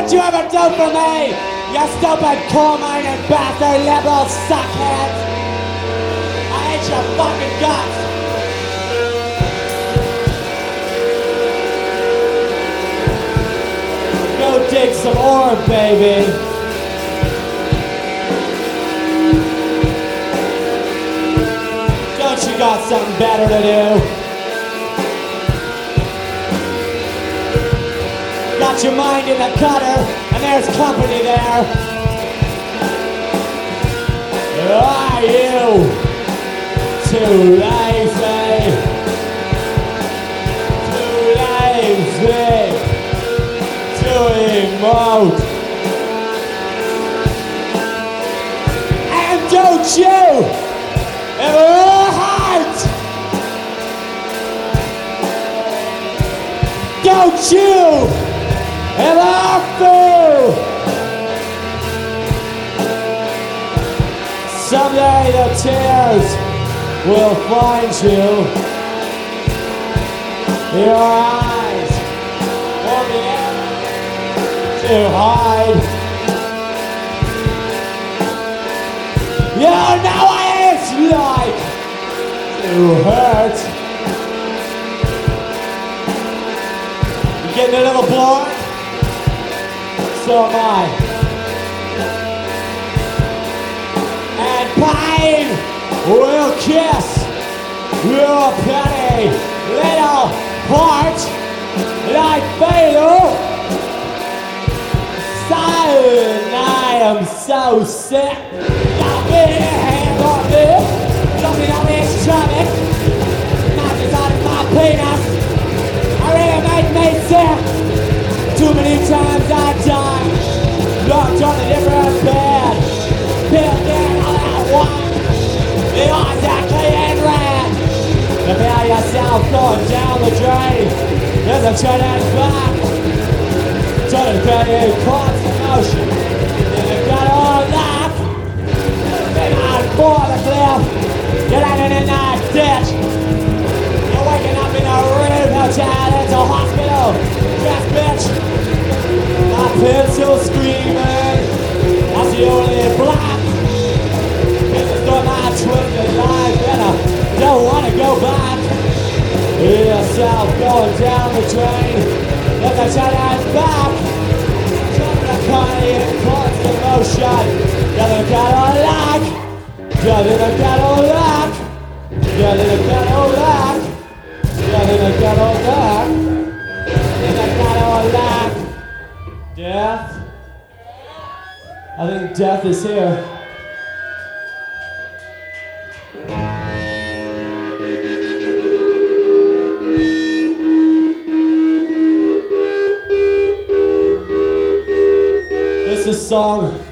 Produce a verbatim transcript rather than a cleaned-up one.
what you ever do for me, you stupid coal mining bastard liberal suckhead. I hate your fucking guts. Go dig some ore, baby. Don't you got something better to do? Got your mind in the cutter, and there's company there. Are you too lazy? Too lazy to emote? And don't you ever hurt? Don't you ever feel? Someday the tears will find you. Your eyes won't be able to hide. You know what it's like to hurt. You getting a little bored? So am I. And pain will kiss your pretty little heart like fatal. So I am so sick. Got me hand on this, something on this stomach. Not just out of my penis. I really made me sick. Too many times I died, locked on a different bed, built in all that wine, the eyes that clean red. You feel yourself going down the drain, there's a turning back, turning very constant motion, then you got all that, then out for the cliff, you're landing in that ditch, you're waking up in a rude hotel, it's a hospital, yes bitch. My pencil screaming, that's the only black. This is not my twisted life, and I don't want to go back. Hear yourself going down the drain, let the turn back. Jumping a party in constant motion, get in a Cadillac, get in a Cadillac, get in a Cadillac, get in a Cadillac, in a Cadillac. Death? I think death is here. This is a song